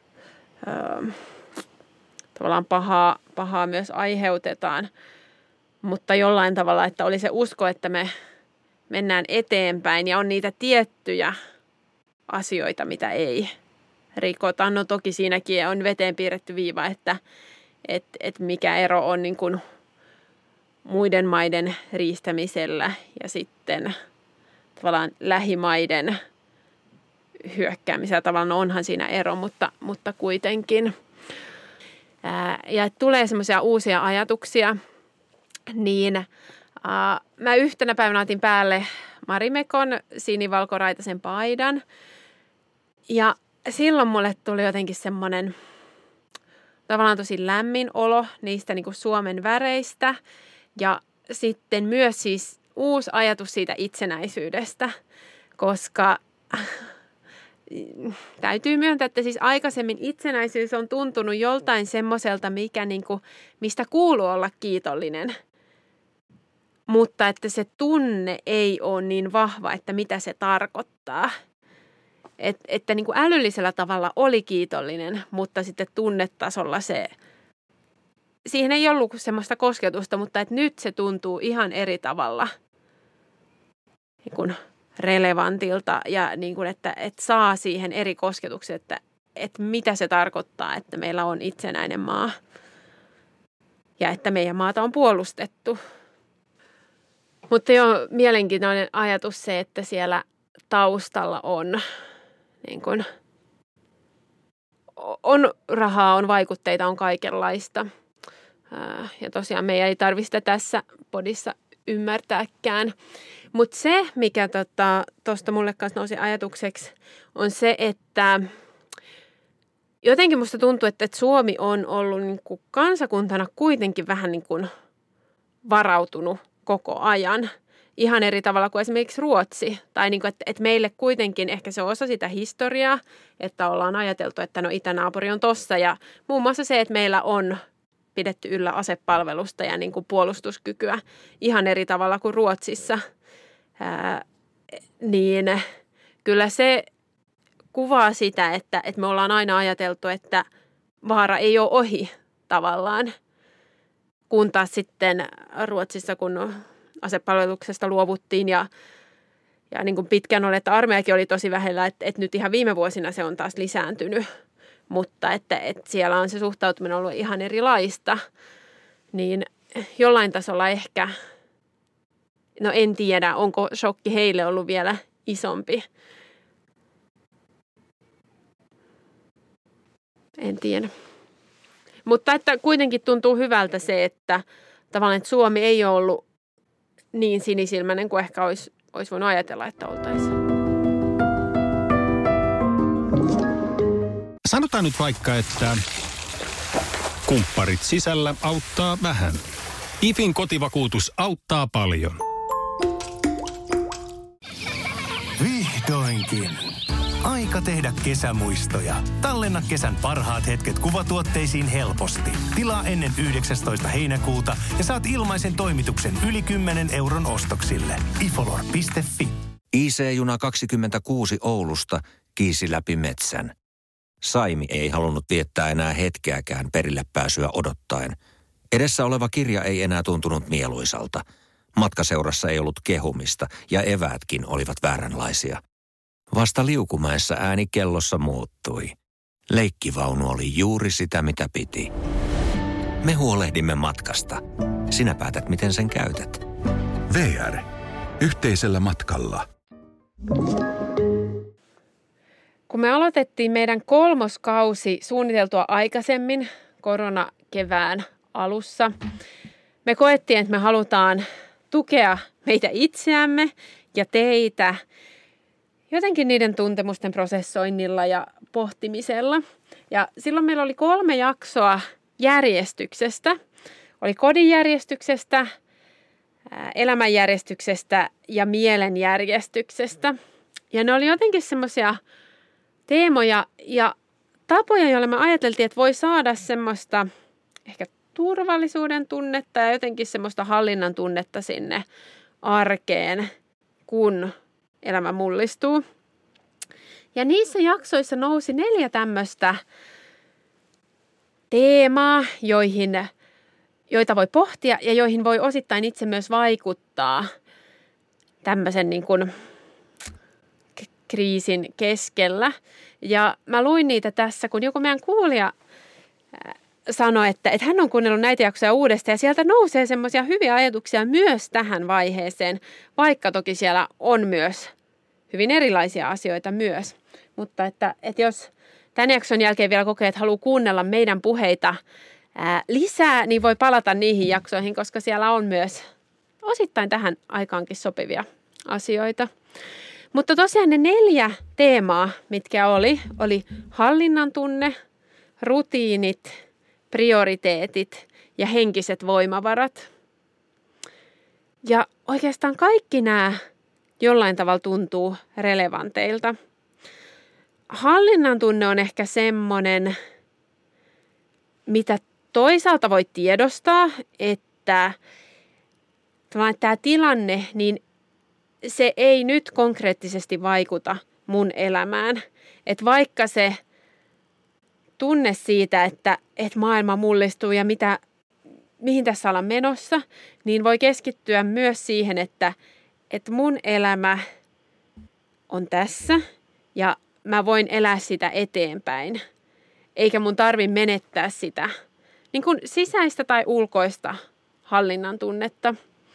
tavallaan pahaa myös aiheutetaan, mutta jollain tavalla, että oli se usko, että me mennään eteenpäin ja on niitä tiettyjä asioita, mitä ei rikota. No toki siinäkin on veteen piirretty viiva, että mikä ero on niin kuin muiden maiden riistämisellä ja sitten tavallaan lähimaiden hyökkäämisellä. Tavallaan onhan siinä ero, mutta kuitenkin. Ja tulee semmoisia uusia ajatuksia, niin mä yhtenä päivänä otin päälle Marimekon sinivalkoraitaisen paidan. Ja silloin mulle tuli jotenkin semmoinen tavallaan tosi lämmin olo niistä niin kuin Suomen väreistä. Ja sitten myös siis uusi ajatus siitä itsenäisyydestä, koska täytyy myöntää, että siis aikaisemmin itsenäisyys on tuntunut joltain semmoiselta, mistä kuuluu olla kiitollinen. Mutta että se tunne ei ole niin vahva, että mitä se tarkoittaa. Että niin kuin älyllisellä tavalla oli kiitollinen, mutta sitten tunnetasolla siihen ei ollut semmoista kosketusta, mutta että nyt se tuntuu ihan eri tavalla niin kuin relevantilta ja niin kuin, että saa siihen eri kosketuksen, että mitä se tarkoittaa, että meillä on itsenäinen maa ja että meidän maata on puolustettu. Mutta jo mielenkiintoinen ajatus se, että siellä taustalla on, niin kuin, on rahaa, on vaikutteita, on kaikenlaista. Ja tosiaan meidän ei tarvitse tässä podissa ymmärtääkään. Mutta se, mikä tuosta mulle kanssa nousi ajatukseksi, on se, että jotenkin musta tuntuu, että Suomi on ollut niin kuin kansakuntana kuitenkin vähän niin kuin varautunut koko ajan. Ihan eri tavalla kuin esimerkiksi Ruotsi. Tai niin kuin, että meille kuitenkin ehkä se on osa sitä historiaa, että ollaan ajateltu, että no itänaapuri on tossa. Ja muun muassa se, että meillä on pidetty yllä asepalvelusta ja niin kuin puolustuskykyä ihan eri tavalla kuin Ruotsissa. Niin kyllä se kuvaa sitä, että me ollaan aina ajateltu, että vaara ei ole ohi tavallaan. Kun taas sitten Ruotsissa, kun asepalveluksesta luovuttiin ja niin kuin pitkään oli, että armeijakin oli tosi vähellä, että nyt ihan viime vuosina se on taas lisääntynyt, mutta että siellä on se suhtautuminen ollut ihan erilaista, niin jollain tasolla ehkä, no en tiedä, onko shokki heille ollut vielä isompi. En tiedä. Mutta että kuitenkin tuntuu hyvältä se, että tavallaan että Suomi ei ole ollut niin sinisilmäinen kuin ehkä olisi voinut ajatella, että oltaisiin. Sanotaan nyt vaikka, että kumpparit sisällä auttaa vähän. IFin kotivakuutus auttaa paljon. Vihdoinkin. Aika tehdä kesämuistoja. Tallenna kesän parhaat hetket kuvatuotteisiin helposti. Tilaa ennen 19. heinäkuuta ja saat ilmaisen toimituksen yli 10 euron ostoksille. ifolor.fi. IC-juna 26 Oulusta kiisi läpi metsän. Saimi ei halunnut viettää enää hetkeäkään perille pääsyä odottaen. Edessä oleva kirja ei enää tuntunut mieluisalta. Matkaseurassa ei ollut kehumista ja eväätkin olivat vääränlaisia. Vasta Liukumäessä ääni kellossa muuttui. Leikkivaunu oli juuri sitä, mitä piti. Me huolehdimme matkasta. Sinä päätät, miten sen käytät. VR. Yhteisellä matkalla. Kun me aloitettiin meidän 3. kausi suunniteltua aikaisemmin koronakevään alussa, me koettiin, että me halutaan tukea meitä itseämme ja teitä jotenkin niiden tuntemusten prosessoinnilla ja pohtimisella. Ja silloin meillä oli 3 jaksoa järjestyksestä. Oli kodinjärjestyksestä, elämänjärjestyksestä ja mielenjärjestyksestä. Ja ne oli jotenkin semmoisia teemoja ja tapoja, joilla me ajateltiin, että voi saada semmoista ehkä turvallisuuden tunnetta ja jotenkin semmoista hallinnan tunnetta sinne arkeen, kun elämä mullistuu. Ja niissä jaksoissa nousi 4 tämmöistä teemaa, joita voi pohtia ja joihin voi osittain itse myös vaikuttaa tämmöisen niin kuin kriisin keskellä. Ja mä luin niitä tässä, kun joku meidän kuulija sanoi, että hän on kuunnellut näitä jaksoja uudestaan ja sieltä nousee semmoisia hyviä ajatuksia myös tähän vaiheeseen, vaikka toki siellä on myös hyvin erilaisia asioita myös. Mutta että jos tämän jakson jälkeen vielä kokee, että haluaa kuunnella meidän puheita lisää, niin voi palata niihin jaksoihin, koska siellä on myös osittain tähän aikaankin sopivia asioita. Mutta tosiaan ne 4 teemaa, mitkä oli hallinnan tunne, rutiinit, prioriteetit ja henkiset voimavarat. Ja oikeastaan kaikki nämä jollain tavalla tuntuu relevanteilta. Hallinnan tunne on ehkä semmoinen, mitä toisaalta voi tiedostaa, että tämä tilanne, niin se ei nyt konkreettisesti vaikuta mun elämään. Että vaikka se tunne siitä, että maailma mullistuu ja mihin tässä ollaan menossa, niin voi keskittyä myös siihen, että mun elämä on tässä ja mä voin elää sitä eteenpäin. Eikä mun tarvi menettää sitä niin kuin sisäistä tai ulkoista hallinnan tunnetta.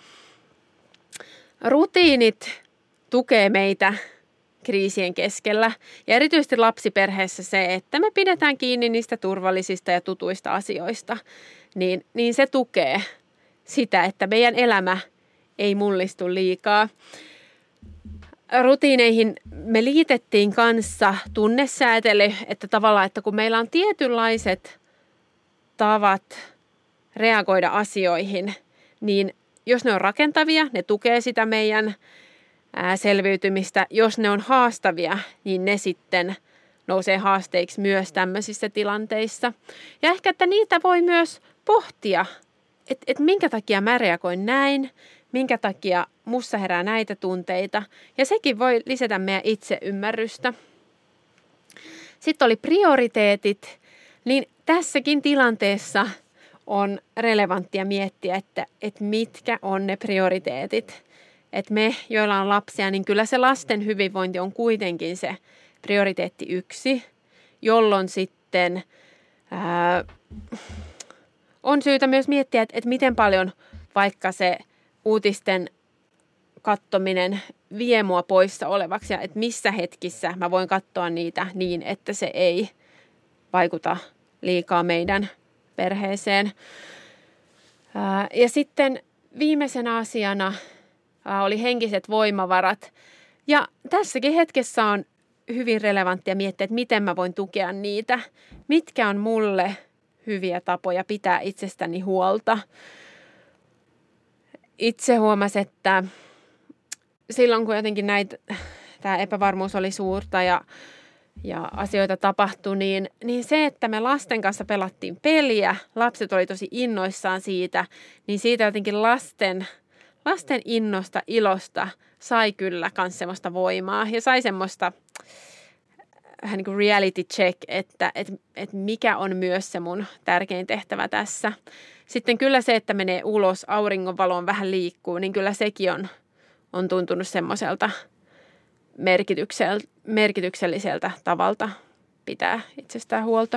Rutiinit tukee meitä kriisien keskellä ja erityisesti lapsiperheessä se, että me pidetään kiinni niistä turvallisista ja tutuista asioista, niin se tukee sitä, että meidän elämä ei mullistu liikaa. Rutiineihin me liitettiin kanssa tunnesäätely, että tavallaan, että kun meillä on tietynlaiset tavat reagoida asioihin, niin jos ne on rakentavia, ne tukee sitä meidän selviytymistä. Jos ne on haastavia, niin ne sitten nousee haasteiksi myös tämmöisissä tilanteissa. Ja ehkä, että niitä voi myös pohtia, että minkä takia mä reagoin näin, minkä takia mussa herää näitä tunteita. Ja sekin voi lisätä meidän itseymmärrystä. Sitten oli prioriteetit, niin tässäkin tilanteessa on relevanttia miettiä, että mitkä on ne prioriteetit. Että me, joilla on lapsia, niin kyllä se lasten hyvinvointi on kuitenkin se prioriteetti 1, jolloin sitten on syytä myös miettiä, että miten paljon vaikka se uutisten katsominen vie mua poissa olevaksi ja että missä hetkissä mä voin katsoa niitä niin, että se ei vaikuta liikaa meidän perheeseen. Ja sitten viimeisenä asiana oli henkiset voimavarat. Ja tässäkin hetkessä on hyvin relevanttia miettiä, että miten mä voin tukea niitä. Mitkä on mulle hyviä tapoja pitää itsestäni huolta. Itse huomasin, että silloin kun jotenkin tämä epävarmuus oli suurta ja asioita tapahtui, niin se, että me lasten kanssa pelattiin peliä, lapset oli tosi innoissaan siitä, niin siitä jotenkin lasten innosta, ilosta sai kyllä myös semmoista voimaa ja sai semmoista vähän niin kuin reality check, että mikä on myös se mun tärkein tehtävä tässä. Sitten kyllä se, että menee ulos, auringonvaloon vähän liikkuu, niin kyllä sekin on tuntunut semmoiselta merkitykselliseltä tavalta pitää itsestään huolta.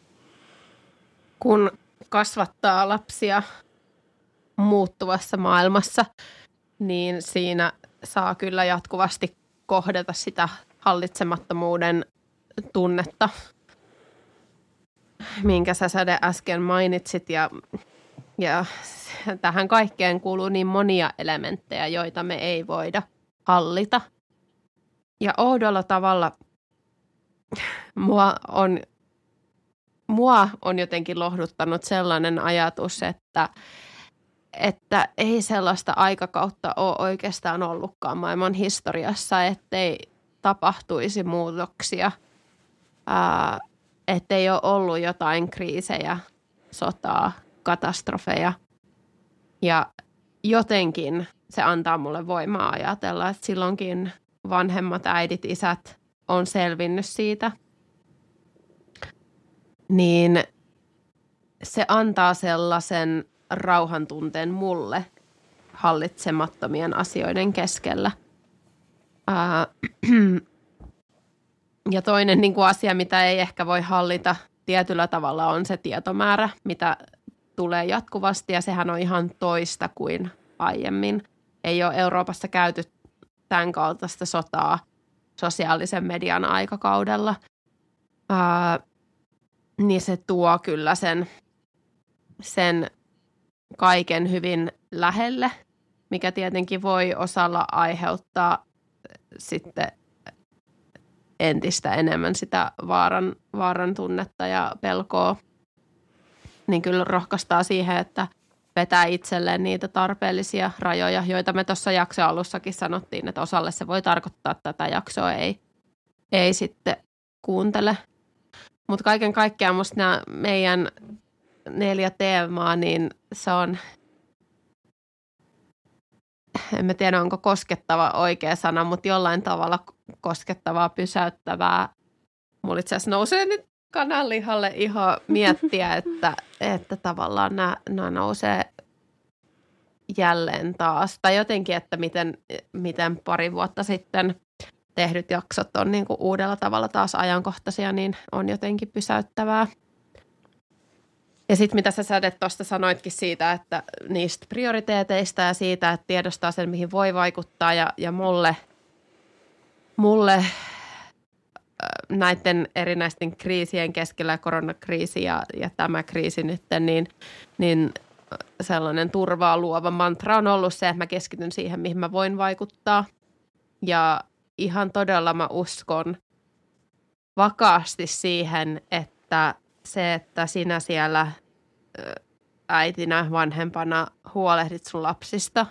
Kun kasvattaa lapsia muuttuvassa maailmassa, niin siinä saa kyllä jatkuvasti kohdata sitä hallitsemattomuuden tunnetta, minkä sä Säde äsken mainitsit. Ja tähän kaikkeen kuuluu niin monia elementtejä, joita me ei voida hallita. Ja oudolla tavalla mua on jotenkin lohduttanut sellainen ajatus, että ei sellaista aikakautta ole oikeastaan ollutkaan maailman historiassa, ettei tapahtuisi muutoksia, ettei ole ollut jotain kriisejä, sotaa, katastrofeja. Ja jotenkin se antaa mulle voimaa ajatella, että silloinkin vanhemmat äidit, isät on selvinnyt siitä, niin se antaa sellaisen rauhantunteen mulle hallitsemattomien asioiden keskellä. Ja toinen niin kuin asia, mitä ei ehkä voi hallita tietyllä tavalla, on se tietomäärä, mitä tulee jatkuvasti, ja sehän on ihan toista kuin aiemmin. Ei ole Euroopassa käyty tämän kaltaista sotaa sosiaalisen median aikakaudella, niin se tuo kyllä sen kaiken hyvin lähelle, mikä tietenkin voi osalla aiheuttaa sitten entistä enemmän sitä vaaran tunnetta ja pelkoa. Niin kyllä rohkaistaan siihen, että vetää itselleen niitä tarpeellisia rajoja, joita me tuossa jakson alussakin sanottiin, että osalle se voi tarkoittaa, että tätä jaksoa ei sitten kuuntele. Mutta kaiken kaikkiaan musta nämä meidän 4 teemaa, niin se on, en mä tiedä onko koskettava oikea sana, mutta jollain tavalla koskettavaa, pysäyttävää. Mulla itse asiassa nousee nyt kananlihalle ihan miettiä, että tavallaan nämä nousee jälleen taas. Tai jotenkin, että miten pari vuotta sitten tehdyt jaksot on niin kuin uudella tavalla taas ajankohtaisia, niin on jotenkin pysäyttävää. Ja sitten mitä sä Säde tuosta sanoitkin siitä, että niistä prioriteeteista ja siitä, että tiedostaa sen, mihin voi vaikuttaa. Ja mulle näiden erinäisten kriisien keskellä, koronakriisi ja tämä kriisi nyt, niin sellainen turvaa luova mantra on ollut se, että mä keskityn siihen, mihin mä voin vaikuttaa. Ja ihan todella mä uskon vakaasti siihen, että se, että sinä siellä äitinä, vanhempana huolehdit sun lapsista.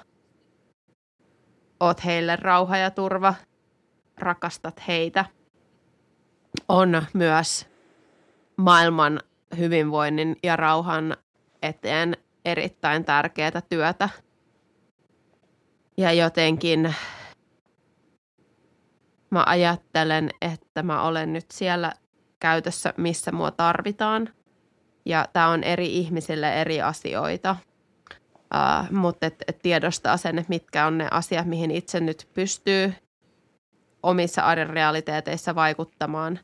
Oot heille rauha ja turva, rakastat heitä. On myös maailman hyvinvoinnin ja rauhan eteen erittäin tärkeää työtä. Ja jotenkin mä ajattelen, että mä olen nyt siellä käytössä, missä mua tarvitaan. Ja tää on eri ihmisille eri asioita. Mutta et tiedostaa sen, että mitkä on ne asiat, mihin itse nyt pystyy omissa arjen realiteeteissa vaikuttamaan.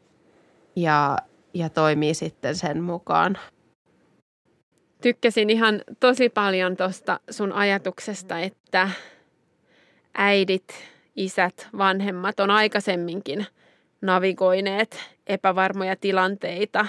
Ja toimii sitten sen mukaan. Tykkäsin ihan tosi paljon tuosta sun ajatuksesta, että äidit, isät, vanhemmat on aikaisemminkin navigoineet epävarmoja tilanteita.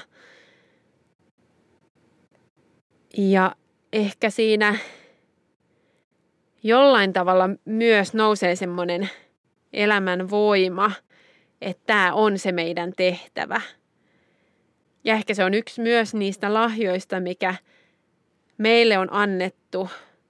Ja ehkä siinä jollain tavalla myös nousee semmoinen elämän voima, että tämä on se meidän tehtävä. Ja ehkä se on yksi myös niistä lahjoista, mikä meille on annettu,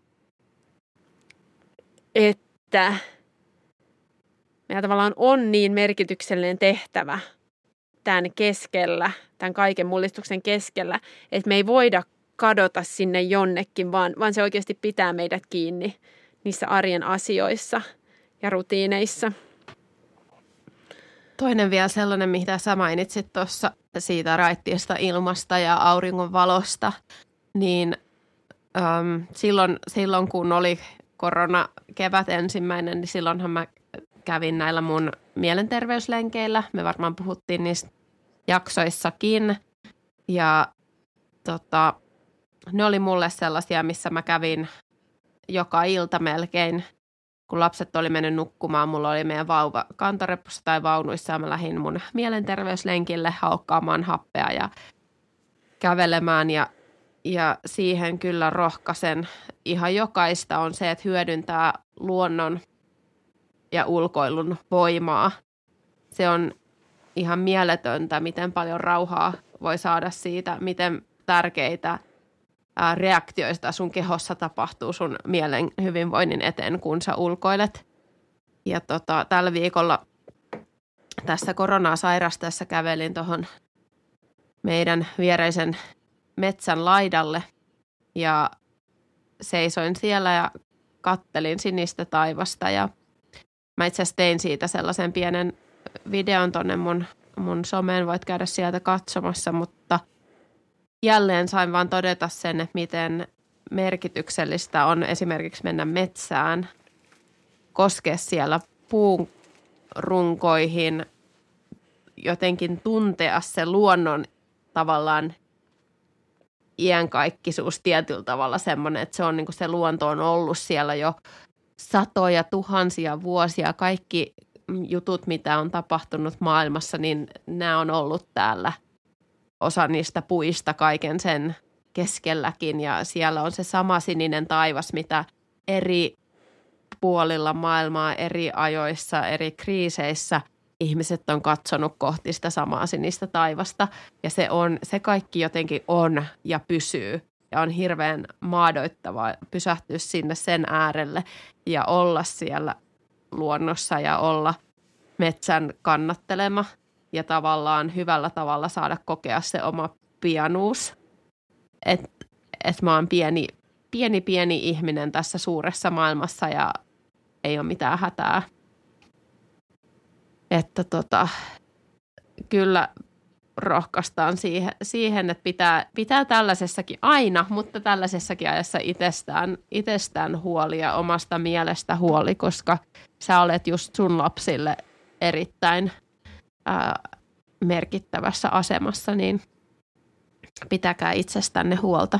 että meillä tavallaan on niin merkityksellinen tehtävä tämän keskellä, tämän kaiken mullistuksen keskellä, että me ei voida kadota sinne jonnekin, vaan se oikeasti pitää meidät kiinni niissä arjen asioissa ja rutiineissa. Toinen vielä sellainen, mitä sä mainitsit tuossa siitä raittiesta ilmasta ja auringon valosta, niin silloin kun oli koronakevät ensimmäinen, niin silloinhan mä kävin näillä mun mielenterveyslenkeillä. Me varmaan puhuttiin niistä jaksoissakin. Ja ne oli mulle sellaisia, missä mä kävin joka ilta melkein. Kun lapset oli mennyt nukkumaan, mulla oli meidän vauva kantorepussa tai vaunuissa ja mä lähdin mun mielenterveyslenkille haukkaamaan happea ja kävelemään. Ja siihen kyllä rohkaisen ihan jokaista on se, että hyödyntää luonnon ja ulkoilun voimaa. Se on ihan mieletöntä, miten paljon rauhaa voi saada siitä, miten tärkeitä reaktioista sun kehossa tapahtuu sun mielen hyvinvoinnin eteen, kun sä ulkoilet. Ja tällä viikolla tässä koronaa sairastaessa kävelin tuohon meidän viereisen metsän laidalle ja seisoin siellä ja kattelin sinistä taivasta ja mä itse asiassa tein siitä sellaisen pienen videon tonne mun someen, voit käydä sieltä katsomassa, mutta jälleen sain vaan todeta sen, että miten merkityksellistä on esimerkiksi mennä metsään, koskea siellä puun runkoihin, jotenkin tuntea se luonnon tavallaan iänkaikkisuus tietyllä tavalla semmoinen, että se on niin kuin se luonto on ollut siellä jo satoja, tuhansia vuosia. Kaikki jutut, mitä on tapahtunut maailmassa, niin nämä on ollut täällä. Osa niistä puista kaiken sen keskelläkin ja siellä on se sama sininen taivas, mitä eri puolilla maailmaa, eri ajoissa, eri kriiseissä ihmiset on katsonut kohti sitä samaa sinistä taivasta ja se kaikki jotenkin on ja pysyy ja on hirveän maadoittavaa pysähtyä sinne sen äärelle ja olla siellä luonnossa ja olla metsän kannattelema ja tavallaan hyvällä tavalla saada kokea se oma pienuus, että mä oon pieni ihminen tässä suuressa maailmassa ja ei ole mitään hätää. Että kyllä rohkaistaan siihen, että pitää tällaisessakin aina, mutta tällaisessakin ajassa itsestään huoli ja omasta mielestä huoli, koska sä olet just sun lapsille erittäin merkittävässä asemassa, niin pitäkää itsestänne huolta.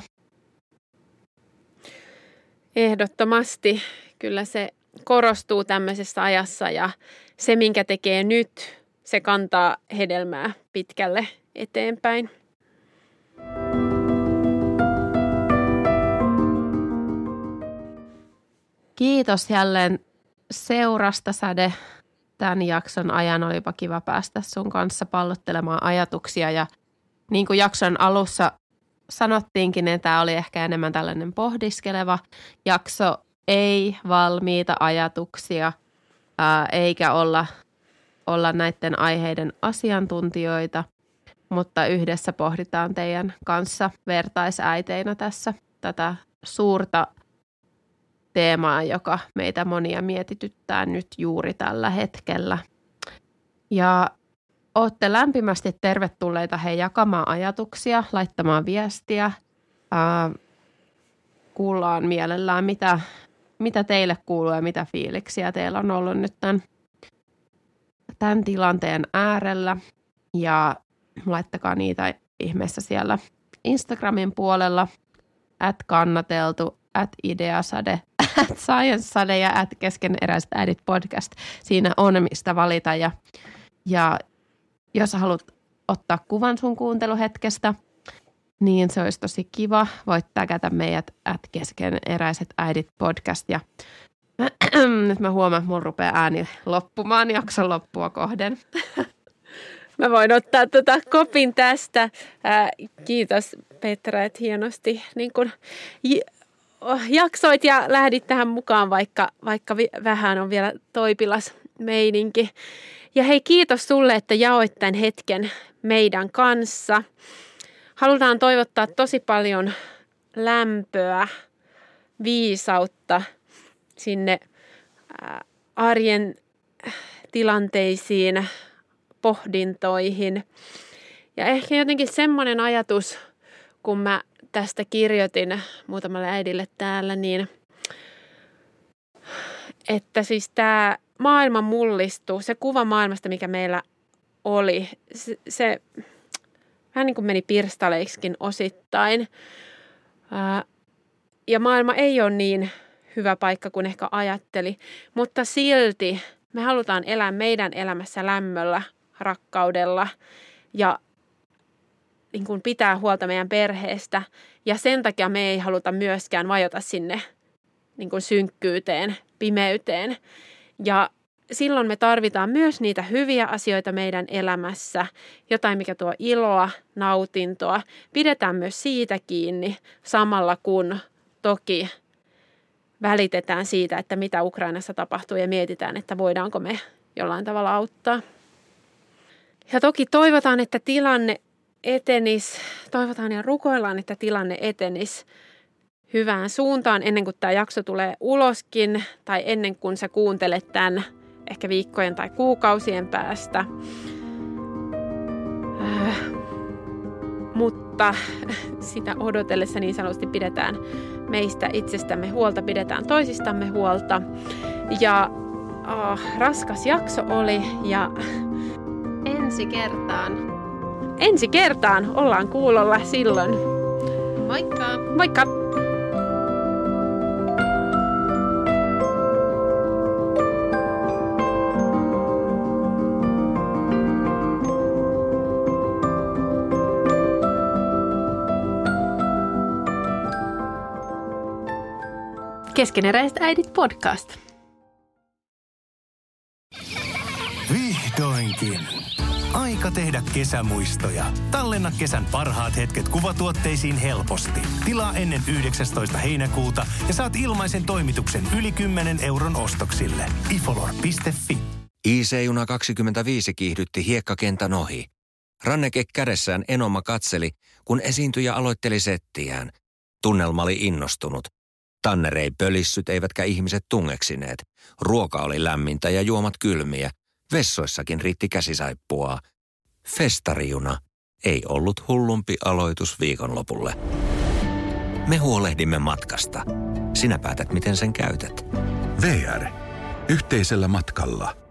Ehdottomasti. Kyllä se korostuu tämmöisessä ajassa ja se, minkä tekee nyt, se kantaa hedelmää pitkälle eteenpäin. Kiitos jälleen seurasta, Säde. Tämän jakson ajan olipa kiva päästä sun kanssa pallottelemaan ajatuksia. Ja niin kuin jakson alussa sanottiinkin, että tämä oli ehkä enemmän tällainen pohdiskeleva jakso, ei valmiita ajatuksia, eikä olla näiden aiheiden asiantuntijoita, mutta yhdessä pohditaan teidän kanssa vertaisäiteinä tässä tätä suurta teemaa, joka meitä monia mietityttää nyt juuri tällä hetkellä. Ja olette lämpimästi tervetulleita jakamaan ajatuksia, laittamaan viestiä. Kuullaan mielellään, mitä teille kuuluu ja mitä fiiliksiä teillä on ollut nyt tämän tilanteen äärellä. Ja laittakaa niitä ihmeessä siellä Instagramin puolella @kannateltu, @ideasade, @sciencesade ja @keskeneräiset äidit podcast. Siinä on mistä valita ja jos haluat ottaa kuvan sun kuunteluhetkestä, niin se olisi tosi kiva. Voit tägätä meidät @keskeneräiset äidit podcast. Ja nyt mä huomaan, että mun rupeaa ääni loppumaan jakson loppua kohden. Mä voin ottaa kopin tästä. Kiitos Petra, että hienosti niin kun jaksoit ja lähdit tähän mukaan, vaikka vähän on vielä toipilas meininki. Ja hei, kiitos sulle, että jaoit tämän hetken meidän kanssa. Halutaan toivottaa tosi paljon lämpöä, viisautta sinne arjen tilanteisiin, pohdintoihin. Ja ehkä jotenkin semmoinen ajatus, kun mä tästä kirjoitin muutamalle äidille täällä, niin että siis tämä maailma mullistuu, se kuva maailmasta, mikä meillä oli, se vähän niin kuin meni pirstaleiksikin osittain. Ja maailma ei ole niin hyvä paikka kuin ehkä ajatteli, mutta silti me halutaan elää meidän elämässä lämmöllä, rakkaudella ja niin kuin pitää huolta meidän perheestä. Ja sen takia me ei haluta myöskään vajota sinne niin kuin synkkyyteen, pimeyteen. Ja silloin me tarvitaan myös niitä hyviä asioita meidän elämässä, jotain mikä tuo iloa, nautintoa. Pidetään myös siitä kiinni samalla kun toki välitetään siitä, että mitä Ukrainassa tapahtuu ja mietitään, että voidaanko me jollain tavalla auttaa. Ja toki toivotaan, että tilanne etenisi, toivotaan ja rukoillaan, että tilanne etenisi hyvään suuntaan ennen kuin tämä jakso tulee uloskin tai ennen kuin sä kuuntelet tämän ehkä viikkojen tai kuukausien päästä. Mutta sitä odotellessa niin sanotusti pidetään meistä itsestämme huolta, pidetään toisistamme huolta. Ja raskas jakso oli ja ensi kertaan ollaan kuulolla silloin. Moikka! Moikka! Keskeneräiset äidit podcast. Vihdoinkin. Aika tehdä kesämuistoja. Tallenna kesän parhaat hetket kuvatuotteisiin helposti. Tilaa ennen 19. heinäkuuta ja saat ilmaisen toimituksen yli 10 € ostoksille. ifolor.fi. IC-juna 25 kiihdytti hiekkakentän ohi. Ranneke kädessään Enoma katseli, kun esiintyjä aloitteli settiään. Tunnelma oli innostunut. Tanner ei pölissyt eivätkä ihmiset tungeksineet. Ruoka oli lämmintä ja juomat kylmiä. Vessoissakin riitti käsisaippua. Festarijuna ei ollut hullumpi aloitus viikonlopulle. Me huolehdimme matkasta. Sinä päätät, miten sen käytät. VR. Yhteisellä matkalla.